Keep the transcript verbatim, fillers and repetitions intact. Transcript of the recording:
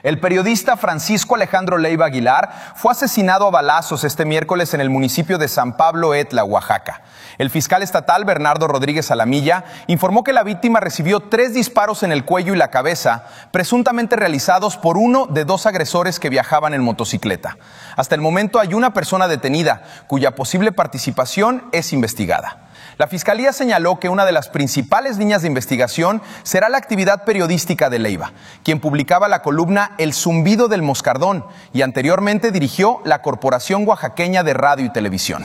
El periodista Francisco Alejandro Leiva Aguilar fue asesinado a balazos este miércoles en el municipio de San Pablo Etla, Oaxaca. El fiscal estatal Bernardo Rodríguez Alamilla informó que la víctima recibió tres disparos en el cuello y la cabeza, presuntamente realizados por uno de dos agresores que viajaban en motocicleta. Hasta el momento hay una persona detenida, cuya posible participación es investigada. La Fiscalía señaló que una de las principales líneas de investigación será la actividad periodística de Leiva, quien publicaba la columna El Zumbido del Moscardón y anteriormente dirigió la Corporación Oaxaqueña de Radio y Televisión.